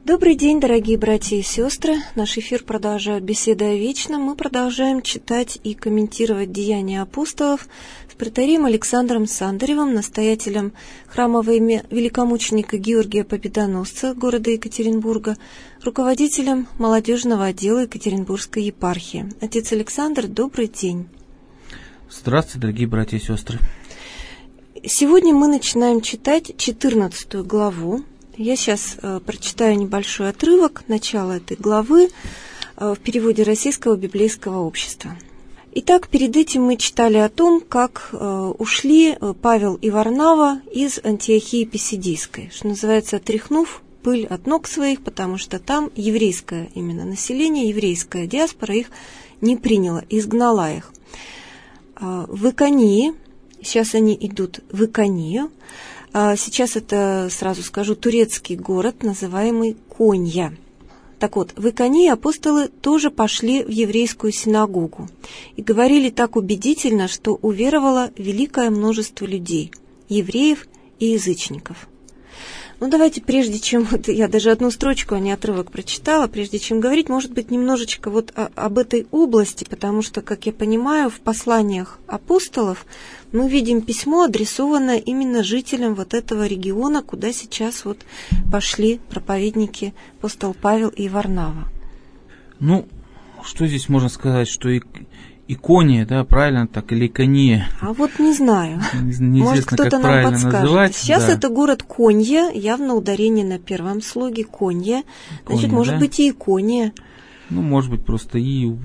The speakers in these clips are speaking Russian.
Добрый день, дорогие братья и сестры. Наш эфир продолжает «Беседа о вечном». Мы продолжаем читать и комментировать деяния апостолов с протоиереем Александром Сандаревым, настоятелем храма во имя великомученика Георгия Победоносца города Екатеринбурга, руководителем молодежного отдела Екатеринбургской епархии. Отец Александр, добрый день. Здравствуйте, дорогие братья и сестры. Сегодня мы начинаем читать 14 главу. Я сейчас прочитаю небольшой отрывок начала этой главы в переводе Российского библейского общества. Итак, перед этим мы читали о том, как ушли Павел и Варнава из Антиохии Писидийской, что называется, отряхнув пыль от ног своих, потому что там еврейское именно население, еврейская диаспора их не приняла, изгнала их. В Иконии, сейчас они идут в Иконию. Сейчас это, сразу скажу, турецкий город, называемый Конья. Так вот, в Иконии апостолы тоже пошли в еврейскую синагогу и говорили так убедительно, что уверовало великое множество людей, евреев и язычников. Ну, давайте, прежде чем... Я даже одну строчку, а не отрывок прочитала. Прежде чем говорить, может быть, немножечко вот об этой области, потому что, как я понимаю, в посланиях апостолов мы видим письмо, адресованное именно жителям вот этого региона, куда сейчас вот пошли проповедники апостол Павел и Варнава. Ну, что здесь можно сказать, что Икония, да, правильно так, или Икония? А вот не знаю. Может, кто-то нам подскажет. Называть. Сейчас да. Это город Конья, явно ударение на первом слоге, Конья. Значит, Конья, может да? быть и Икония. Ну, может быть, просто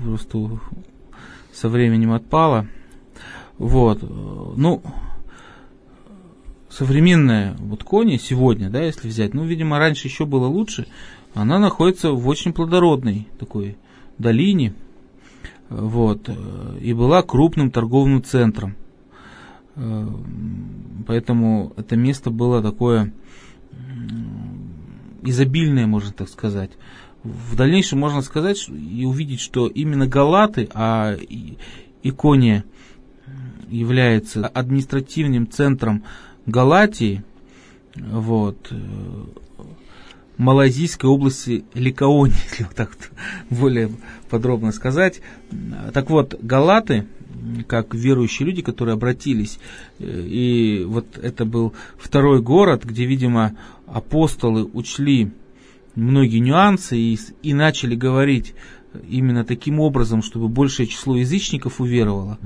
со временем отпало. Вот. Ну, современная вот Конья сегодня, да, если взять, ну, видимо, раньше еще было лучше, она находится в очень плодородной такой долине. Вот, и была крупным торговым центром. Поэтому это место было такое изобильное, можно так сказать. В дальнейшем можно сказать и увидеть, что именно Галаты, а Икония является административным центром Галатии, вот, Малайзийской области Ликаония, если вот так более подробно сказать. Так вот, галаты, как верующие люди, которые обратились, и вот это был второй город, где, видимо, апостолы учли многие нюансы и начали говорить именно таким образом, чтобы большее число язычников уверовало,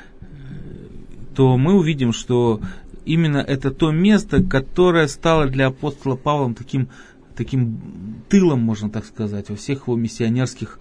то мы увидим, что именно это то место, которое стало для апостола Павла таким тылом, можно так сказать, во всех его миссионерских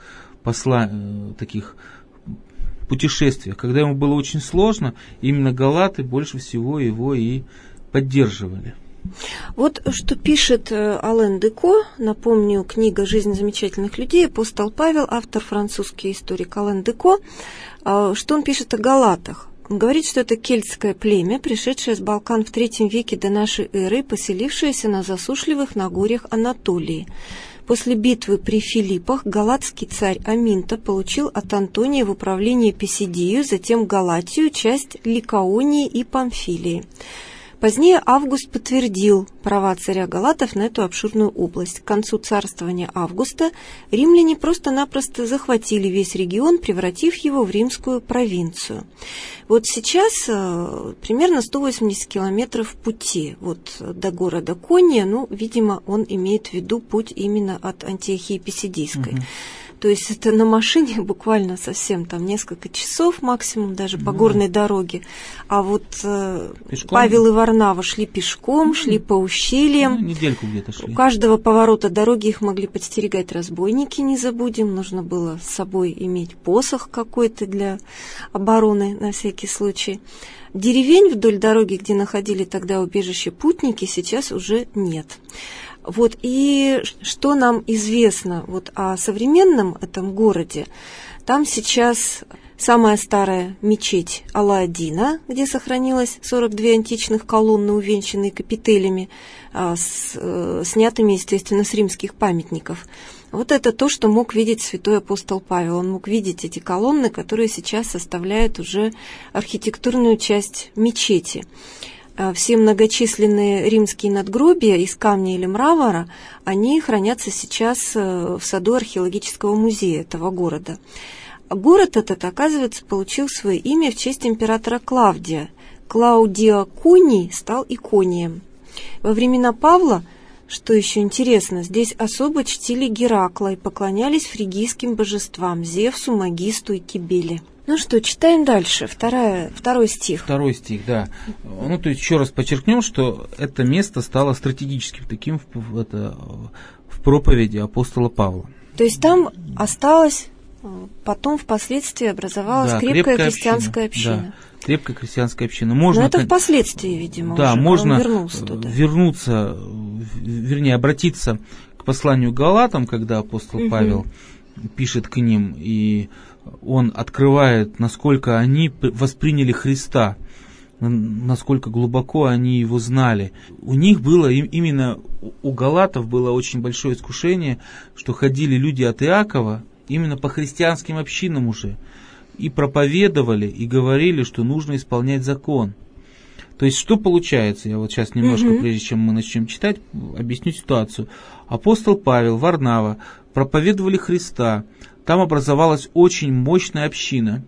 таких путешествиях. Когда ему было очень сложно, именно галаты больше всего его и поддерживали. Вот что пишет Ален Деко, напомню, книга «Жизнь замечательных людей», апостол Павел, автор французский историк Ален Деко, что он пишет о галатах. Он говорит, что это кельтское племя, пришедшее с Балкан в III веке до нашей эры, поселившееся на засушливых нагорьях Анатолии. После битвы при Филиппах галатский царь Аминта получил от Антония в управление Писидию, затем Галатию, часть Ликаонии и Памфилии. Позднее Август подтвердил права царя Галатов на эту обширную область. К концу царствования Августа римляне просто-напросто захватили весь регион, превратив его в римскую провинцию. Вот сейчас примерно 180 километров пути вот, до города Конья, ну, видимо, он имеет в виду путь именно от Антиохии Писидийской. То есть это на машине буквально совсем там несколько часов максимум, даже по горной дороге. А вот Павел и Варнава шли пешком, шли по ущельям. Недельку где-то шли. У каждого поворота дороги их могли подстерегать разбойники, не забудем. Нужно было с собой иметь посох какой-то для обороны на всякий случай. Деревень вдоль дороги, где находили тогда убежище путники, сейчас уже нет. Вот, и что нам известно вот о современном этом городе, там сейчас самая старая мечеть Алла-Аддина, где сохранилось 42 античных колонны, увенчанные капителями, снятыми, естественно, с римских памятников. Вот это то, что мог видеть святой апостол Павел. Он мог видеть эти колонны, которые сейчас составляют уже архитектурную часть мечети. Все многочисленные римские надгробия из камня или мрамора, они хранятся сейчас в саду археологического музея этого города. Город этот, оказывается, получил свое имя в честь императора Клавдия. Клаудио Коний стал Иконием. Во времена Павла, что еще интересно, здесь особо чтили Геракла и поклонялись фригийским божествам Зевсу, Магисту и Кибеле. Ну что, читаем дальше. Второй стих. Второй стих, да. Ну, то есть еще раз подчеркнем, что это место стало стратегическим таким в проповеди апостола Павла. То есть там осталось, потом впоследствии образовалась крепкая христианская община. Да, крепкая христианская община. Можно, но это впоследствии, видимо, да, уже, можно вернулся туда. Обратиться к посланию к Галатам, когда апостол Павел пишет к ним, и он открывает, насколько они восприняли Христа, насколько глубоко они его знали. У них было, именно у галатов было очень большое искушение, что ходили люди от Иакова именно по христианским общинам уже, и проповедовали, и говорили, что нужно исполнять закон. То есть, что получается? Я вот сейчас немножко, прежде чем мы начнем читать, объясню ситуацию. Апостол Павел, Варнава проповедовали Христа. Там образовалась очень мощная община.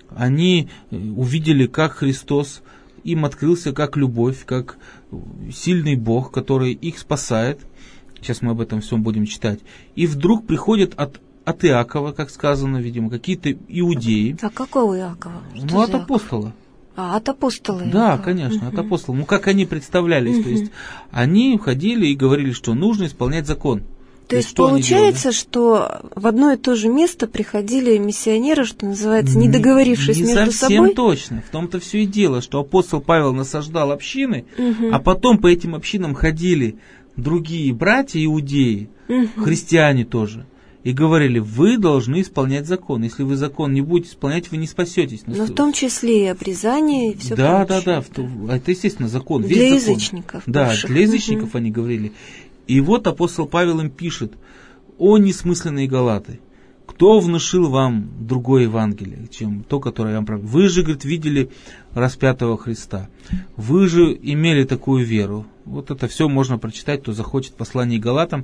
Они увидели, как Христос им открылся как любовь, как сильный Бог, который их спасает. Сейчас мы об этом всем будем читать. И вдруг приходят от Иакова, как сказано, видимо, какие-то иудеи. А какого Иакова? Что от апостола. От апостола. Да, конечно, от апостола. Ну, как они представлялись. То есть, они ходили и говорили, что нужно исполнять закон. То есть получается, что в одно и то же место приходили миссионеры, что называется, не договорившись между собой? Не совсем точно. В том-то все и дело, что апостол Павел насаждал общины, а потом по этим общинам ходили другие братья иудеи, христиане тоже, и говорили: вы должны исполнять закон. Если вы закон не будете исполнять, вы не спасетесь. Но в том числе и обрезание, и все прочее. Да. Это, естественно, закон. Для весь закон. Язычников. Да, бывших. для язычников они говорили. И вот апостол Павел им пишет: «О несмысленные галаты, кто внушил вам другое Евангелие, чем то, которое я вам проповедую? Вы же, говорит, видели распятого Христа, вы же имели такую веру». Вот это все можно прочитать, кто захочет, послание к Галатам.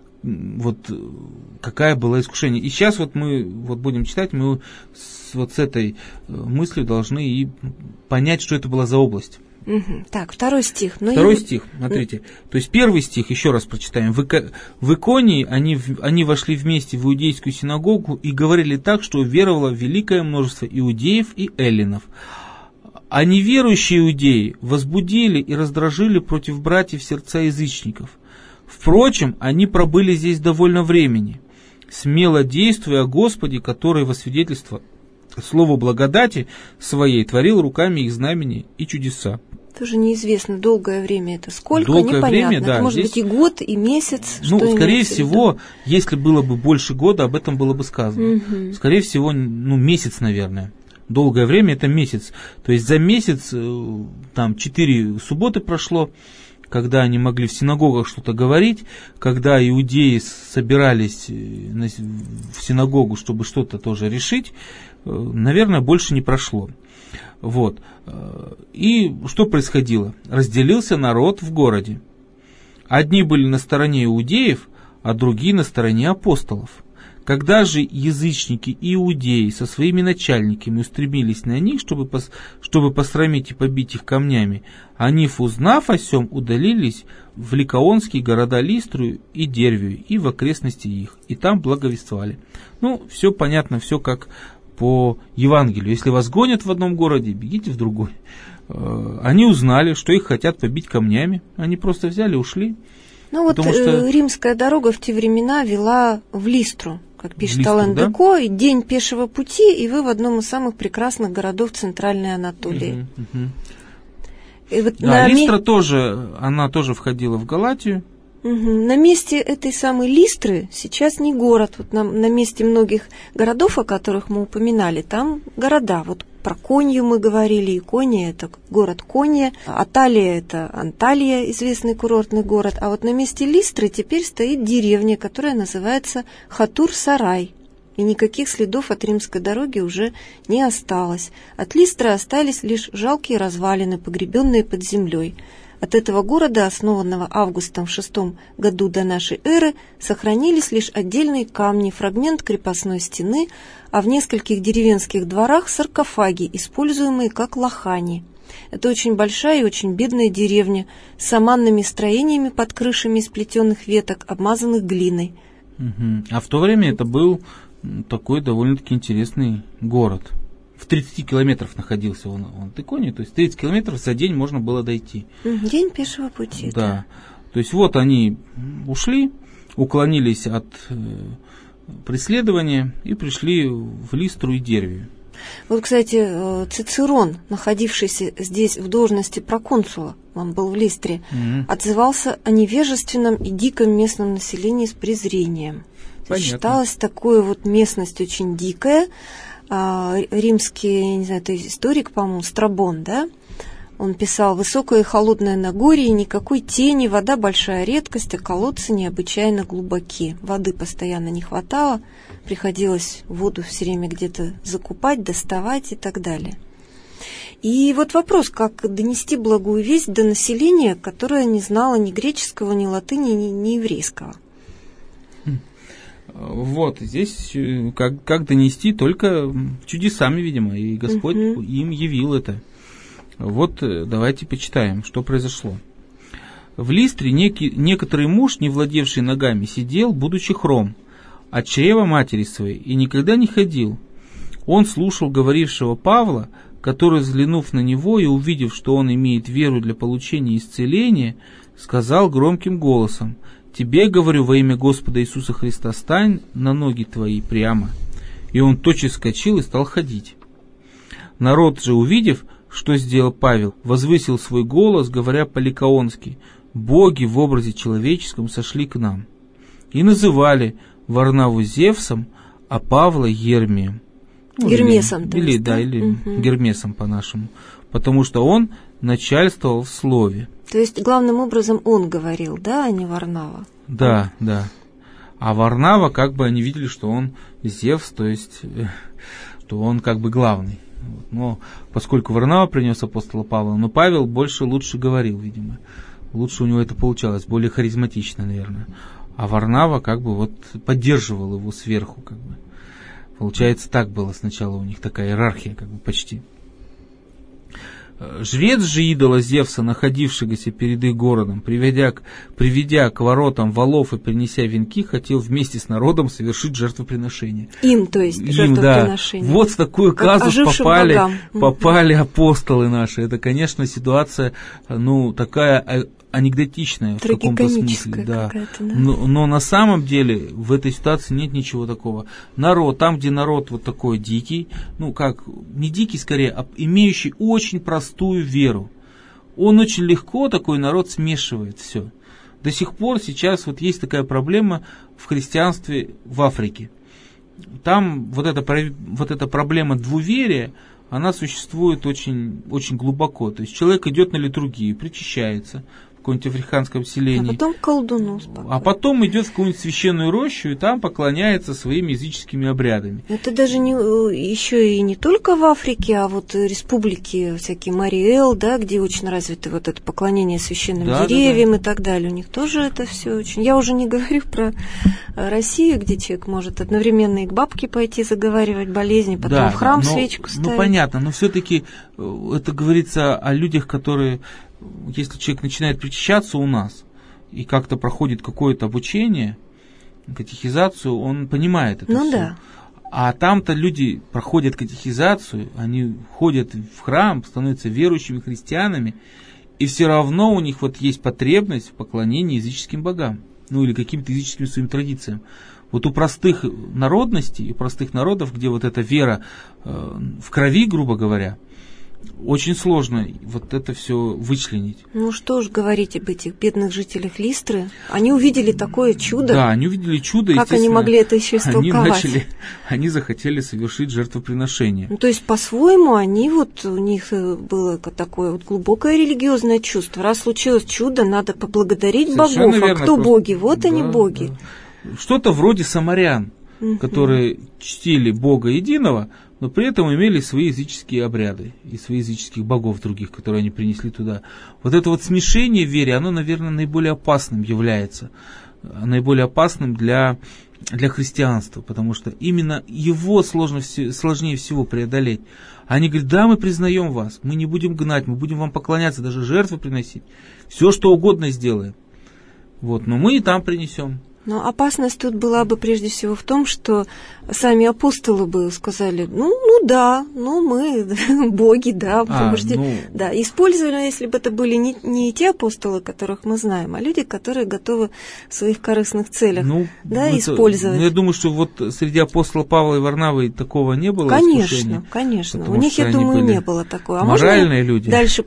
Вот какая была искушение. И сейчас вот мы будем читать, мы с этой мыслью должны и понять, что это была за область. Так, второй стих. Второй стих, смотрите. То есть первый стих, еще раз прочитаем. В Иконии они вошли вместе в иудейскую синагогу и говорили так, что веровало великое множество иудеев и эллинов. А неверующие иудеи возбудили и раздражили против братьев сердца язычников. Впрочем, они пробыли здесь довольно времени, смело действуя о Господе, который во свидетельство слову благодати своей творил руками их знамения и чудеса. Тоже неизвестно, долгое время это сколько, долгое непонятно. Время, да, это может здесь, быть и год, и месяц. Скорее всего, если было бы больше года, об этом было бы сказано. Скорее всего, месяц, наверное. Долгое время это месяц. То есть за месяц, там 4 субботы прошло, когда они могли в синагогах что-то говорить, когда иудеи собирались в синагогу, чтобы что-то тоже решить, наверное, больше не прошло. Вот. И что происходило? Разделился народ в городе. Одни были на стороне иудеев, а другие на стороне апостолов. Когда же язычники и иудеи со своими начальниками устремились на них, чтобы посрамить и побить их камнями, они, узнав о сем, удалились в ликаонские города Листру и Дервию и в окрестности их, и там благовествовали. Все понятно, все как по Евангелию. Если вас гонят в одном городе, бегите в другой. Они узнали, что их хотят побить камнями, они просто взяли и ушли. Римская дорога в те времена вела в Листру, как пишет Ален де Ко, и день пешего пути, и вы в одном из самых прекрасных городов Центральной Анатолии. Листра тоже, она тоже входила в Галатию. На месте этой самой Листры сейчас не город. На месте многих городов, о которых мы упоминали, там города. Про Конью мы говорили, Икония – это город Кония, Аталия – это Анталия, известный курортный город. А на месте Листры теперь стоит деревня, которая называется Хатур-Сарай. и никаких следов от римской дороги уже не осталось. От Листры остались лишь жалкие развалины, погребенные под землей. От этого города, основанного Августом в VI году до нашей эры, сохранились лишь отдельные камни, фрагмент крепостной стены, а в нескольких деревенских дворах саркофаги, используемые как лохани. Это очень большая и очень бедная деревня с саманными строениями под крышами из плетеных веток, обмазанных глиной. А в то время это был такой довольно-таки интересный город. В 30 километрах находился он от Иконии, то есть 30 километров за день можно было дойти. День пешего пути. Да. То есть вот они ушли, уклонились от преследования и пришли в Листру и Дервию. Вот, кстати, Цицерон, находившийся здесь в должности проконсула, он был в Листре, отзывался о невежественном и диком местном населении с презрением. Считалось такое вот местность очень дикая. Римский, я не знаю, это историк, по-моему, Страбон, да? Он писал: высокое и холодное Нагорье, никакой тени, вода большая редкость, а колодцы необычайно глубоки. Воды постоянно не хватало, приходилось воду все время где-то закупать, доставать и так далее. И вот вопрос, как донести благую весть до населения, которое не знало ни греческого, ни латыни, ни еврейского. Вот, здесь как донести, только чудесами, видимо, и Господь им явил это. Вот давайте почитаем, что произошло. В Листре некоторый муж, не владевший ногами, сидел, будучи хром, от чрева матери своей, и никогда не ходил. Он слушал говорившего Павла, который, взглянув на него и увидев, что он имеет веру для получения исцеления, сказал громким голосом: «Тебе, говорю, во имя Господа Иисуса Христа, стань на ноги твои прямо». И он тотчас вскочил и стал ходить. Народ же, увидев, что сделал Павел, возвысил свой голос, говоря по-ликаонски: «Боги в образе человеческом сошли к нам». И называли Варнаву Зевсом, а Павла Гермием. Гермесом, или Гермесом по-нашему, потому что он начальствовал в слове. То есть, главным образом, он говорил, да, а не Варнава? Да, да. А Варнава, как бы они видели, что он Зевс, то есть, что он как бы главный. Но поскольку Варнава принес апостола Павла, но Павел лучше говорил, видимо. Лучше у него это получалось, более харизматично, наверное. А Варнава как бы вот поддерживал его сверху, как бы. Получается, так было сначала у них такая иерархия, как бы почти. Жрец же идола Зевса, находившегося перед их городом, приведя к воротам валов и принеся венки, хотел вместе с народом совершить жертвоприношение. Им, то есть, жертвоприношение. Да. Вот в такой казус попали апостолы наши. Это, конечно, ситуация, такая анекдотичная в каком-то смысле. Да. Но на самом деле в этой ситуации нет ничего такого. Народ, там, где народ вот такой дикий, не дикий скорее, а имеющий очень простую веру, он очень легко, такой народ, смешивает все. До сих пор сейчас вот есть такая проблема в христианстве в Африке. Там вот эта проблема двуверия, она существует очень, очень глубоко. То есть человек идет на литургию, причащается в каком-нибудь африканском селении. А потом к колдуну. А потом идет в какую-нибудь священную рощу и там поклоняется своими языческими обрядами. Это даже еще и не только в Африке, а вот республики всякие Мариэл, да, где очень развито вот это поклонение священным деревьям и так далее. У них тоже это все очень. Я уже не говорю про Россию, где человек может одновременно и к бабке пойти заговаривать болезни, потом в храм свечку ставить. Понятно, но все-таки это говорится о людях, которые, если человек начинает причащаться у нас и как-то проходит какое-то обучение, катехизацию, он понимает это все. Да. А там-то люди проходят катехизацию, они ходят в храм, становятся верующими христианами, и все равно у них вот есть потребность в поклонении языческим богам, или каким-то языческим своим традициям. Вот у простых народностей, у простых народов, где вот эта вера в крови, грубо говоря, очень сложно вот это все вычленить. Ну что ж говорить об этих бедных жителях Листры. Они увидели такое чудо. Да, они увидели чудо. Как они могли это еще истолковать? Они захотели совершить жертвоприношение. То есть по-своему у них было такое вот глубокое религиозное чувство. Раз случилось чудо, надо поблагодарить богов. А кто боги? Вот они боги. Да. Что-то вроде самарян. которые чтили Бога единого, но при этом имели свои языческие обряды и свои языческих богов других, которые они принесли туда. Вот это вот смешение в вере, оно, наверное, наиболее опасным является, наиболее опасным для христианства, потому что именно его сложнее всего преодолеть. Они говорят: да, мы признаем вас, мы не будем гнать, мы будем вам поклоняться, даже жертвы приносить, все что угодно сделаем. Вот, но мы и там принесем. Но опасность тут была бы прежде всего в том, что сами апостолы бы сказали: ну да, мы боги, да, можете, да, использовали, если бы это были не те апостолы, которых мы знаем, а люди, которые готовы в своих корыстных целях, использовать. Я думаю, что вот среди апостола Павла и Варнавы такого не было. Конечно. У них, я думаю, не было такого. А моральные люди. Дальше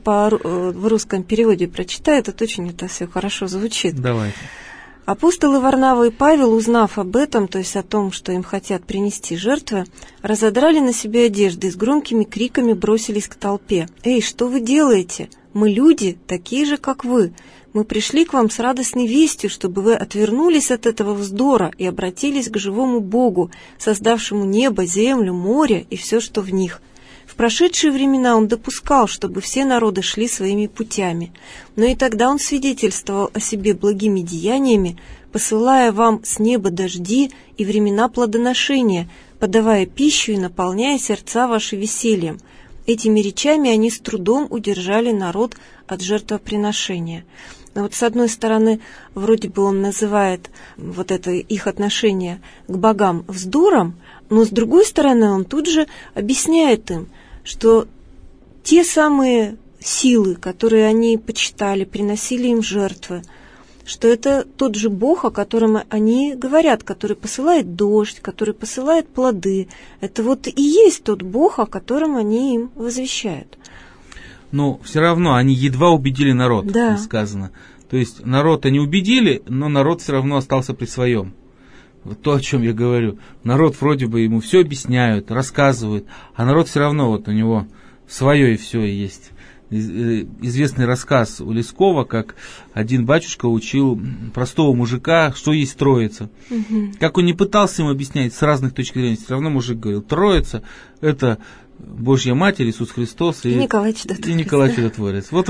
в русском переводе прочитаю, это все хорошо звучит. Давайте. Апостолы Варнава и Павел, узнав об этом, то есть о том, что им хотят принести жертвы, разодрали на себе одежды и с громкими криками бросились к толпе. «Эй, что вы делаете? Мы люди, такие же, как вы. Мы пришли к вам с радостной вестью, чтобы вы отвернулись от этого вздора и обратились к живому Богу, создавшему небо, землю, море и все, что в них». В прошедшие времена он допускал, чтобы все народы шли своими путями, но и тогда он свидетельствовал о себе благими деяниями, посылая вам с неба дожди и времена плодоношения, подавая пищу и наполняя сердца ваши весельем. Этими речами они с трудом удержали народ от жертвоприношения. Но вот с одной стороны, вроде бы он называет вот это их отношение к богам вздором, но с другой стороны он тут же объясняет им, что те самые силы, которые они почитали, приносили им жертвы, что это тот же Бог, о котором они говорят, который посылает дождь, который посылает плоды. Это вот и есть тот Бог, о котором они им возвещают. Но все равно они едва убедили народ, да. Сказано. То есть народ они убедили, но народ все равно остался при своем. Вот то, о чем я говорю. Народ вроде бы ему все объясняют, рассказывают, а народ все равно вот у него свое и все есть. Известный рассказ у Лескова, как один батюшка учил простого мужика, что есть Троица. Как он не пытался ему объяснять с разных точек зрения, все равно мужик говорил: Троица – это Божья Матерь, Иисус Христос и Николай Чудотворец. Вот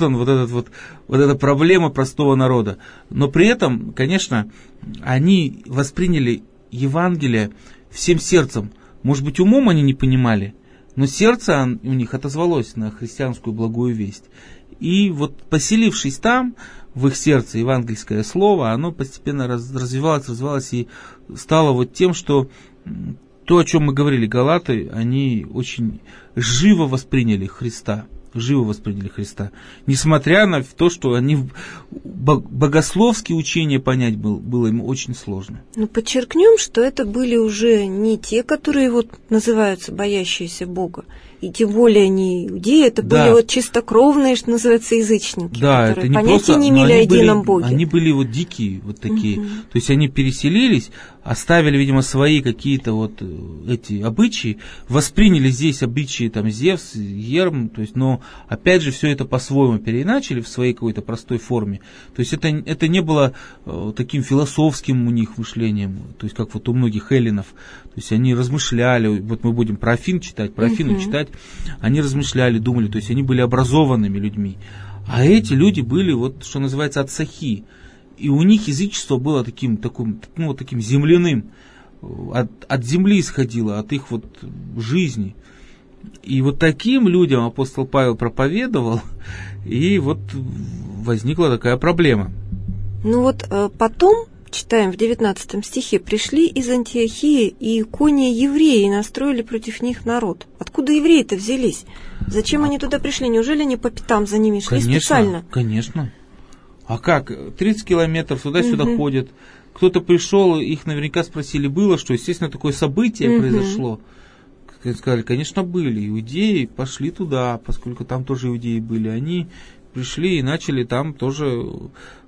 эта проблема простого народа. Но при этом, конечно, они восприняли Евангелие всем сердцем. Может быть, умом они не понимали, но сердце у них отозвалось на христианскую благую весть. И вот поселившись там, в их сердце, евангельское слово, оно постепенно развивалось и стало вот тем, что то, о чем мы говорили, галаты, они очень живо восприняли Христа. Несмотря на то, что они богословские учения понять было им очень сложно. Но подчеркнем, что это были уже не те, которые вот называются боящиеся Бога, и тем более не иудеи, это были вот чистокровные, что называется, язычники, которые это понятия не имели о едином Боге. Они были вот дикие, вот такие. То есть они переселились, оставили, видимо, свои какие-то вот эти обычаи, восприняли здесь обычаи там Зевс, Ерм, то есть, но опять же все это по-своему переиначили в своей какой-то простой форме. То есть это не было таким философским у них мышлением, то есть как вот у многих эллинов. То есть они размышляли, вот мы будем про Афину читать, они размышляли, думали, то есть они были образованными людьми. А эти люди были, вот что называется, отсахи. И у них язычество было таким земляным, от земли исходило, от их вот жизни. И вот таким людям апостол Павел проповедовал, и вот возникла такая проблема. Ну вот потом, читаем в 19 стихе, пришли из Антиохии и Иконии евреи и настроили против них народ. Откуда евреи-то взялись? Зачем они туда пришли? Неужели они по пятам за ними шли специально? Конечно. А как? 30 километров туда-сюда ходят. Кто-то пришел, их наверняка спросили, было что? Естественно, такое событие произошло. Сказали, конечно, были. Иудеи пошли туда, поскольку там тоже иудеи были. Они пришли и начали там тоже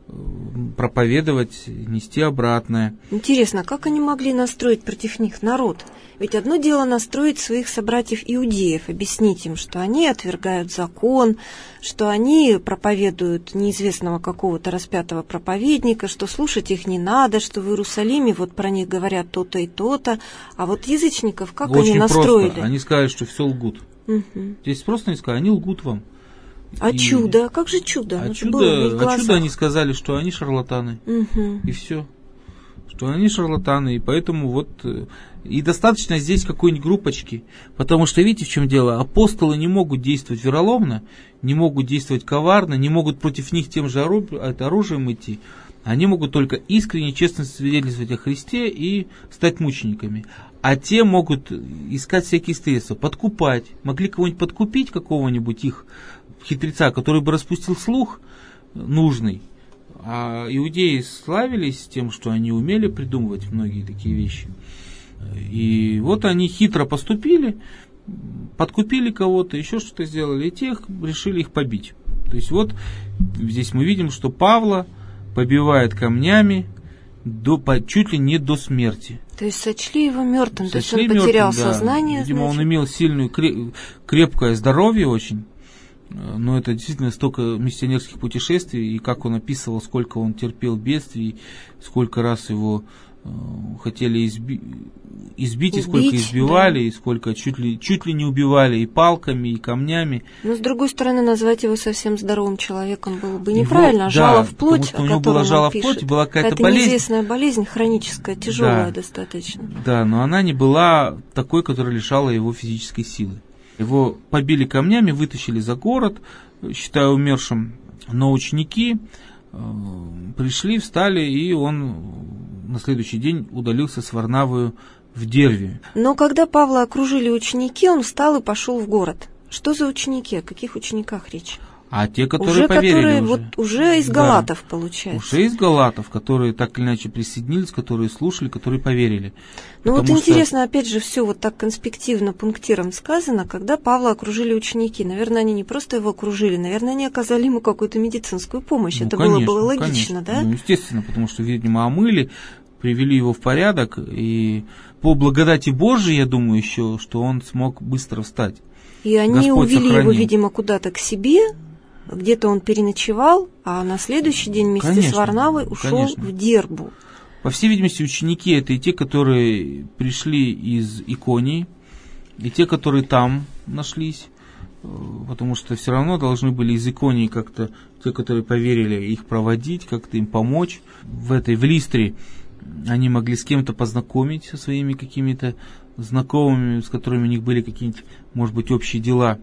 проповедовать, нести обратное. Интересно, как они могли настроить против них народ? Ведь одно дело настроить своих собратьев-иудеев, объяснить им, что они отвергают закон, что они проповедуют неизвестного какого-то распятого проповедника, что слушать их не надо, что в Иерусалиме вот про них говорят то-то и то-то. А вот язычников как очень они настроили? Просто. Они сказали, что все лгут. Здесь просто они сказали, они лгут вам. А чудо? Как же чудо? Чудо они сказали, что они шарлатаны. И все. Что они шарлатаны. И поэтому вот... И достаточно здесь какой-нибудь группочки. Потому что, видите, в чем дело? Апостолы не могут действовать вероломно, не могут действовать коварно, не могут против них тем же оружием идти. Они могут только искренне, честно свидетельствовать о Христе и стать мучениками. А те могут искать всякие средства, подкупать. Могли кого-нибудь подкупить, какого-нибудь их хитреца, который бы распустил слух нужный. А иудеи славились тем, что они умели придумывать многие такие вещи. И вот они хитро поступили, подкупили кого-то, еще что-то сделали, и те решили их побить. То есть вот здесь мы видим, что Павла побивает камнями чуть ли не до смерти. То есть сочли его мертвым, то есть он потерял сознание. Видимо, он имел сильное, крепкое здоровье очень. Но это действительно столько миссионерских путешествий, и как он описывал, сколько он терпел бедствий, сколько раз его хотели избить, и сколько избивали, и сколько чуть ли не убивали и палками, и камнями. Но с другой стороны, назвать его совсем здоровым человеком было бы неправильно. Жало в плоть, потому что у него была жало в плоть, была какая-то болезнь. Неизвестная болезнь, хроническая, тяжелая достаточно. Да, но она не была такой, которая лишала его физической силы. Его побили камнями, вытащили за город, считая умершим, но ученики пришли, встали, и он на следующий день удалился с Варнавою в Дервию. Но когда Павла окружили ученики, он встал и пошел в город. Что за ученики? О каких учениках речь? А те, которые поверили уже из галатов, получается. Уже из галатов, которые так или иначе присоединились, которые слушали, которые поверили. Ну вот интересно, опять же, все вот так конспективно, пунктиром сказано, когда Павла окружили ученики. Наверное, они не просто его окружили, наверное, они оказали ему какую-то медицинскую помощь. Это было логично, да? Ну, естественно, потому что, видимо, омыли, привели его в порядок, и по благодати Божией, я думаю, еще, что он смог быстро встать. И они увели его, видимо, куда-то к себе. Где-то он переночевал, а на следующий день вместе с Варнавой ушел в Дербу. По всей видимости, ученики это и те, которые пришли из Иконии, и те, которые там нашлись, потому что все равно должны были из Иконии как-то, те, которые поверили, их проводить, как-то им помочь. В Листре они могли с кем-то познакомить, со своими какими-то знакомыми, с которыми у них были какие-нибудь, может быть, общие дела.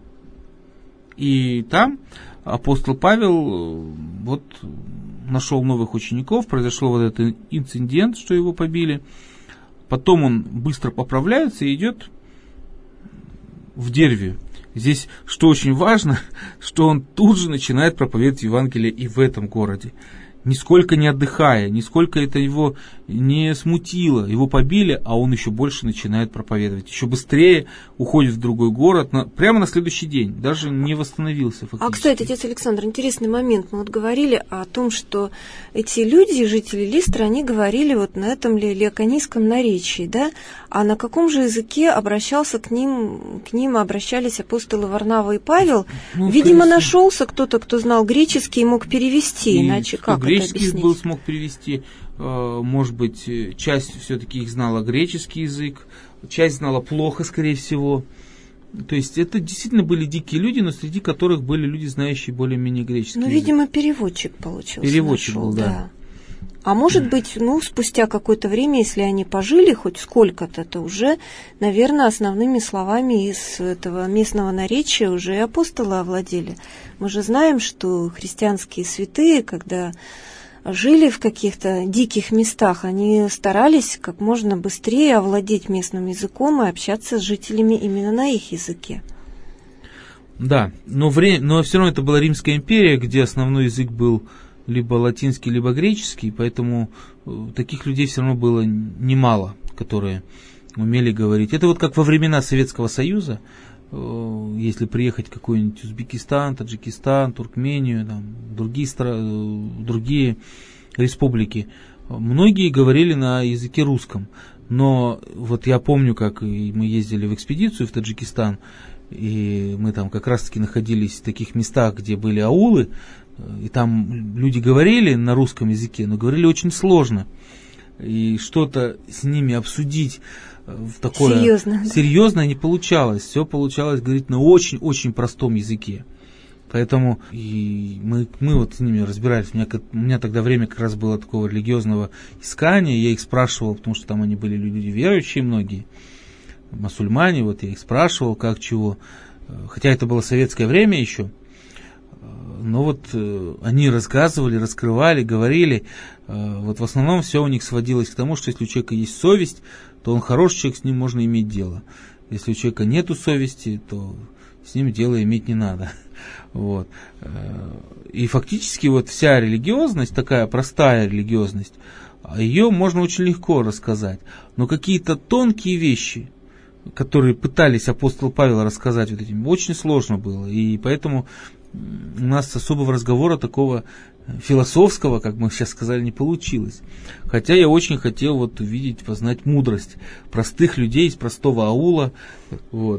И там апостол Павел вот нашел новых учеников, произошел вот этот инцидент, что его побили. Потом он быстро поправляется и идет в Дервию. Здесь, что очень важно, что он тут же начинает проповедовать Евангелие и в этом городе. Нисколько не отдыхая, нисколько это его не смутило. Его побили, а он еще больше начинает проповедовать. Еще быстрее уходит в другой город, прямо на следующий день. Даже не восстановился фактически. А, кстати, отец Александр, интересный момент. Мы вот говорили о том, что эти люди, жители Листры, они говорили вот на этом лиоконийском наречии, да? А на каком же языке обращался к ним обращались апостолы Варнава и Павел? Видимо, нашелся кто-то, кто знал греческий и мог перевести, иначе как это объяснить? Греческий смог перевести, может быть, часть все-таки их знала греческий язык, часть знала плохо, скорее всего. То есть это действительно были дикие люди, но среди которых были люди, знающие более-менее греческий язык. Видимо, переводчик получился. Переводчик был, да. А может быть, спустя какое-то время, если они пожили хоть сколько-то, то уже, наверное, основными словами из этого местного наречия уже и апостолы овладели. Мы же знаем, что христианские святые, когда жили в каких-то диких местах, они старались как можно быстрее овладеть местным языком и общаться с жителями именно на их языке. Да, но все равно это была Римская империя, где основной язык был либо латинский, либо греческий, поэтому таких людей все равно было немало, которые умели говорить. Это вот как во времена Советского Союза, если приехать в какой-нибудь Узбекистан, Таджикистан, Туркмению, там, другие республики, многие говорили на языке русском. Но вот я помню, как мы ездили в экспедицию в Таджикистан, и мы там как раз-таки находились в таких местах, где были аулы, и там люди говорили на русском языке, но говорили очень сложно. И что-то с ними обсудить в такое серьезное не получалось. Все получалось говорить на очень-очень простом языке. Поэтому и мы вот с ними разбирались. У меня тогда время как раз было такого религиозного искания. Я их спрашивал, потому что там они были люди верующие многие, мусульмане. Вот я их спрашивал, как, чего. Хотя это было советское время еще. Но вот они рассказывали, раскрывали, говорили. Вот в основном все у них сводилось к тому, что если у человека есть совесть, то он хороший человек, с ним можно иметь дело. Если у человека нету совести, то с ним дело иметь не надо. Вот. И фактически вот вся религиозность, такая простая религиозность, ее можно очень легко рассказать. Но какие-то тонкие вещи, которые пытались апостол Павел рассказать вот этим, очень сложно было. И поэтому у нас особого разговора такого философского, как мы сейчас сказали, не получилось. Хотя я очень хотел вот увидеть, познать мудрость простых людей из простого аула, вот,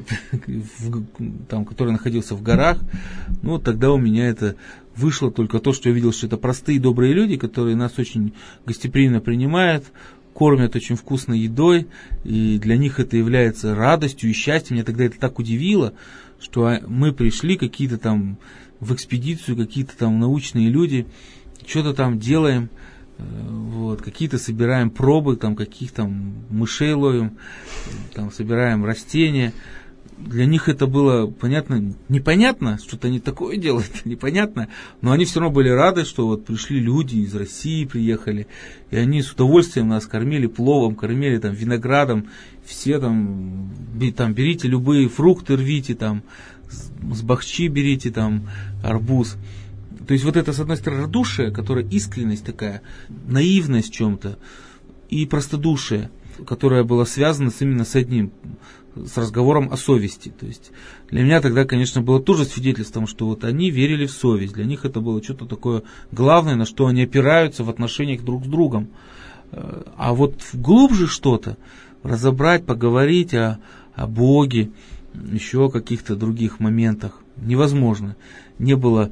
там, который находился в горах. Ну, тогда у меня это вышло только то, что я видел, что это простые добрые люди, которые нас очень гостеприимно принимают, кормят очень вкусной едой, и для них это является радостью и счастьем. Меня тогда это так удивило, что мы пришли какие-то там в экспедицию, какие-то там научные люди, что-то там делаем, вот, какие-то собираем пробы, там каких-то мышей ловим, там собираем растения. Для них это было понятно, непонятно, что-то они такое делают, непонятно, но они все равно были рады, что вот пришли люди из России, приехали, и они с удовольствием нас кормили пловом, кормили там виноградом, все там берите любые фрукты, рвите там, с бахчи берите там арбуз. То есть вот это, с одной стороны, радушие, которая искренность такая, наивность в чем-то, и простодушие, которое было связано именно с одним, с разговором о совести. То есть для меня тогда, конечно, было тоже свидетельством, что вот они верили в совесть. Для них это было что-то такое главное, на что они опираются в отношениях друг с другом. А вот глубже что-то разобрать, поговорить о Боге, еще о каких-то других моментах невозможно. Не было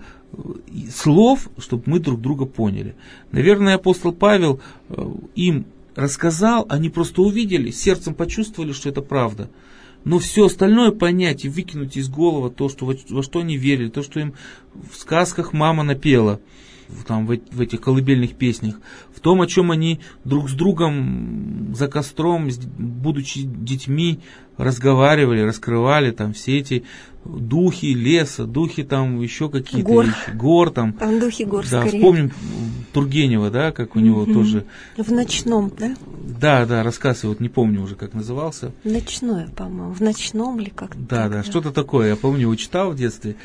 слов, чтобы мы друг друга поняли. Наверное, апостол Павел им рассказал, они просто увидели, сердцем почувствовали, что это правда. Но все остальное понять и выкинуть из головы то, что, во что они верили, то, что им в сказках мама напела, там, в этих колыбельных песнях, в том, о чем они друг с другом за костром, будучи детьми, разговаривали, раскрывали там все эти духи леса, духи там еще какие-то вещи, гор там. Там духи гор, да, скорее. Вспомним Тургенева, да, как у него тоже. В ночном, да? Да, рассказ, вот не помню уже, как назывался. Ночное, по-моему, в ночном ли как-то. Да, что-то такое, я помню, его читал в детстве.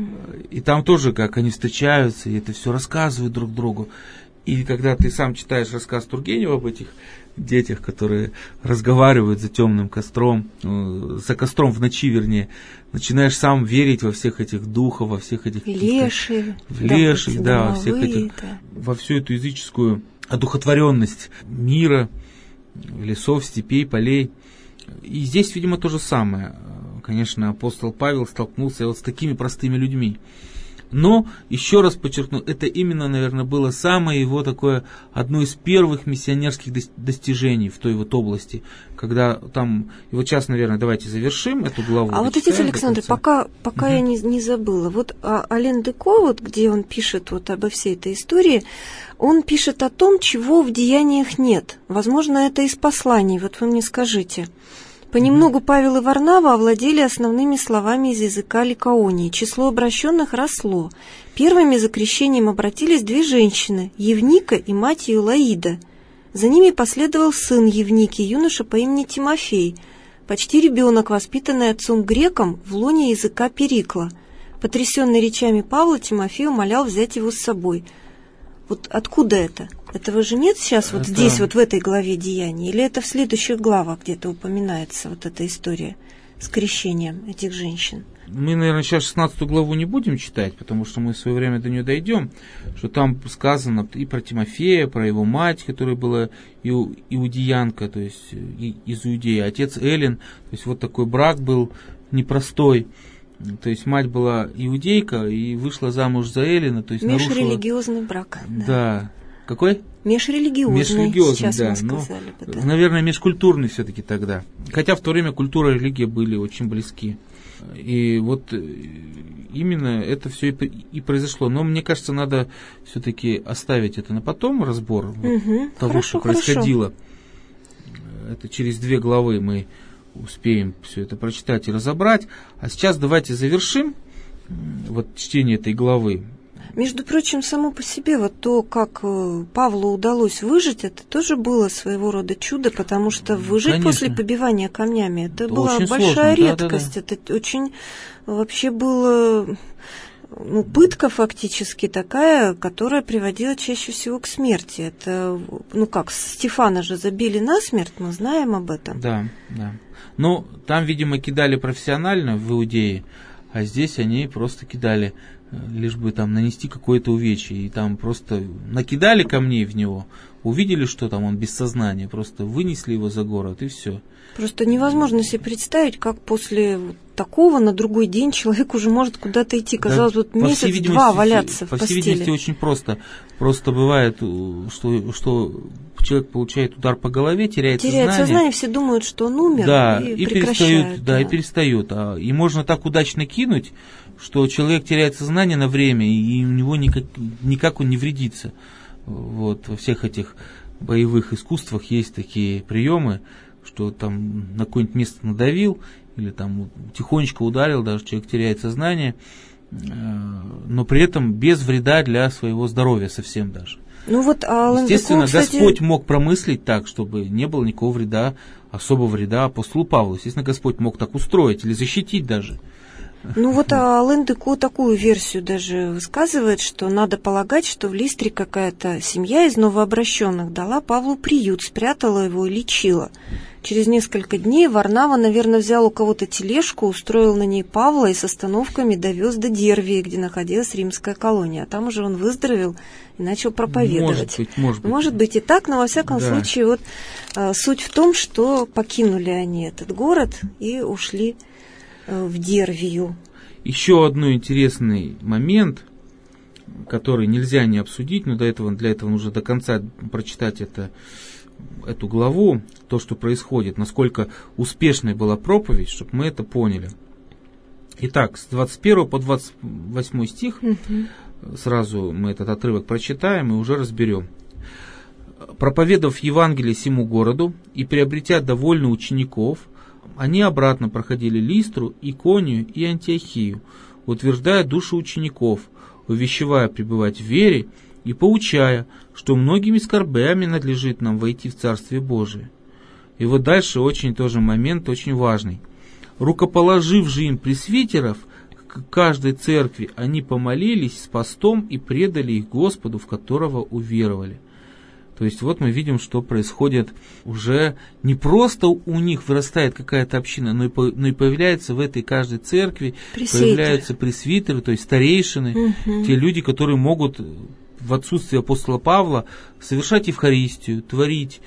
И там тоже, как они встречаются, и это все рассказывают друг другу. И когда ты сам читаешь рассказ Тургенева об этих детях, которые разговаривают за темным костром, за костром в ночи, вернее, начинаешь сам верить во всех этих духов, во всех этих леших, да, во всех этих, во всю эту языческую одухотворенность мира, лесов, степей, полей. И здесь, видимо, то же самое. Конечно, апостол Павел столкнулся вот с такими простыми людьми. Но, еще раз подчеркну, это именно, наверное, было самое его такое, одно из первых миссионерских достижений в той вот области, когда там, и вот сейчас, наверное, давайте завершим эту главу. А вот, отец Александр, пока я не забыла, вот Ален Деко, вот, где он пишет вот обо всей этой истории, он пишет о том, чего в деяниях нет. Возможно, это из посланий, вот вы мне скажите. Понемногу Павел и Варнава овладели основными словами из языка Ликаонии. Число обращенных росло. Первыми за крещением обратились две женщины, Евника и мать ее Лаида. За ними последовал сын Евники, юноша по имени Тимофей, почти ребенок, воспитанный отцом греком в лоне языка Перикла. Потрясенный речами Павла, Тимофей умолял взять его с собой. Вот откуда это? Этого же нет сейчас вот здесь, вот в этой главе Деяний? Или это в следующих главах где-то упоминается вот эта история с крещением этих женщин? Мы, наверное, сейчас 16 главу не будем читать, потому что мы в свое время до нее дойдем, что там сказано и про Тимофея, про его мать, которая была иудеянка, то есть из Иудеи, отец Эллин, то есть вот такой брак был непростой. То есть мать была иудейка и вышла замуж за Эллина, то есть межрелигиозный брак. Да. Какой? Межрелигиозный, сейчас да, мы сказали бы. Да. Наверное, межкультурный все-таки тогда. Хотя в то время культура и религия были очень близки. И вот именно это все и произошло. Но мне кажется, надо все-таки оставить это на потом, разбор того, что происходило. Это через 2 главы мы успеем все это прочитать и разобрать. А сейчас давайте завершим вот чтение этой главы. Между прочим, само по себе вот то, как Павлу удалось выжить, это тоже было своего рода чудо, потому что выжить Конечно. После побивания камнями, это была большая редкость. Да. Это очень вообще было пытка фактически такая, которая приводила чаще всего к смерти. Это, Стефана же забили насмерть, мы знаем об этом. Да. Ну, там, видимо, кидали профессионально в Иудее, а здесь они просто кидали, лишь бы там нанести какое-то увечье. И там просто накидали камней в него, увидели, что там он без сознания, просто вынесли его за город, и все. Просто невозможно себе представить, как после такого на другой день человек уже может куда-то идти. Казалось, вот месяц-два валяться в постели. По всей видимости, очень просто. Просто бывает, что человек получает удар по голове, теряет сознание. Все думают, что он умер, и прекращают. И перестают. И можно так удачно кинуть, что человек теряет сознание на время, и у него никак он не вредится. Вот, во всех этих боевых искусствах есть такие приемы, что там на какое-нибудь место надавил, или там тихонечко ударил, даже человек теряет сознание, но при этом без вреда для своего здоровья совсем даже. Естественно, Господь мог промыслить так, чтобы не было никакого вреда, особого вреда апостолу Павлу. Естественно, Господь мог так устроить или защитить даже. Ален Деко такую версию даже высказывает, что надо полагать, что в Листре какая-то семья из новообращенных дала Павлу приют, спрятала его и лечила. Через несколько дней Варнава, наверное, взял у кого-то тележку, устроил на ней Павла и с остановками довез до Дервии, где находилась римская колония. А там уже он выздоровел и начал проповедовать. Может быть и так, но во всяком случае суть в том, что покинули они этот город и ушли в Дервию. Еще один интересный момент, который нельзя не обсудить, но для этого нужно до конца прочитать эту главу, то, что происходит, насколько успешной была проповедь, чтобы мы это поняли. Итак, с 21 по 28 стих, сразу мы этот отрывок прочитаем и уже разберем. «Проповедав Евангелие сему городу и приобретя довольно учеников, они обратно проходили Листру, Иконию и Антиохию, утверждая души учеников, увещевая пребывать в вере и поучая, что многими скорбями надлежит нам войти в Царствие Божие». И вот дальше тоже момент очень важный. «Рукоположив же им пресвитеров, к каждой церкви они помолились с постом и предали их Господу, в которого уверовали». То есть вот мы видим, что происходит уже не просто у них вырастает какая-то община, но и появляется в этой каждой церкви, появляются пресвитеры, то есть старейшины, те люди, которые могут в отсутствие апостола Павла совершать Евхаристию, творить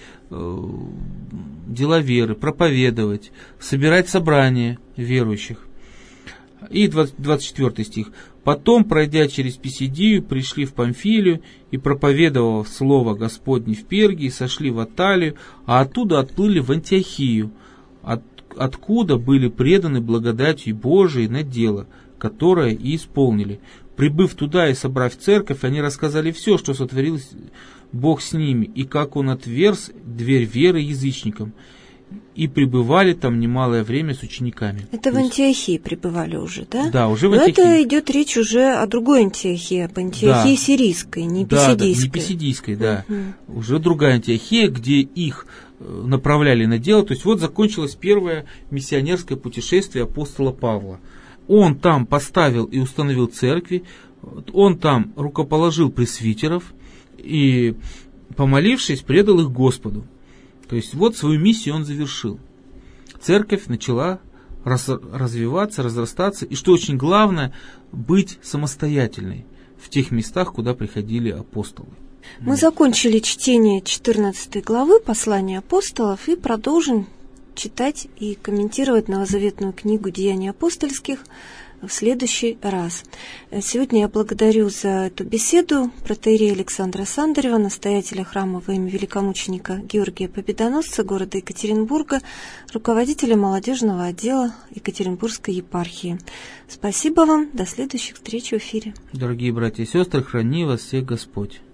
дела веры, проповедовать, собирать собрания верующих. И 24 стих. «Потом, пройдя через Писидию, пришли в Памфилию, и, проповедовав слово Господне в Пергии, сошли в Атталию, а оттуда отплыли в Антиохию, откуда были преданы благодатью Божией на дело, которое и исполнили. Прибыв туда и собрав церковь, они рассказали все, что сотворил Бог с ними, и как Он отверз дверь веры язычникам. И пребывали там немалое время с учениками». Это в Антиохии пребывали уже, да? Да, уже в Антиохии. Но это идет речь уже о другой Антиохии, об Антиохии сирийской, не писидийской. Да, не писидийской, да. Уже другая Антиохия, где их направляли на дело. То есть вот закончилось первое миссионерское путешествие апостола Павла. Он там поставил и установил церкви, он там рукоположил пресвитеров и, помолившись, предал их Господу. То есть вот свою миссию он завершил. Церковь начала развиваться, разрастаться, и, что очень главное, быть самостоятельной в тех местах, куда приходили апостолы. Мы закончили чтение 14 главы послания апостолов и продолжим читать и комментировать новозаветную книгу «Деяния апостольских» в следующий раз. Сегодня я благодарю за эту беседу протоиерея Александра Сандарева, настоятеля храма во имя великомученика Георгия Победоносца города Екатеринбурга, руководителя молодежного отдела Екатеринбургской епархии. Спасибо вам, до следующих встреч в эфире. Дорогие братья и сестры, храни вас всех Господь.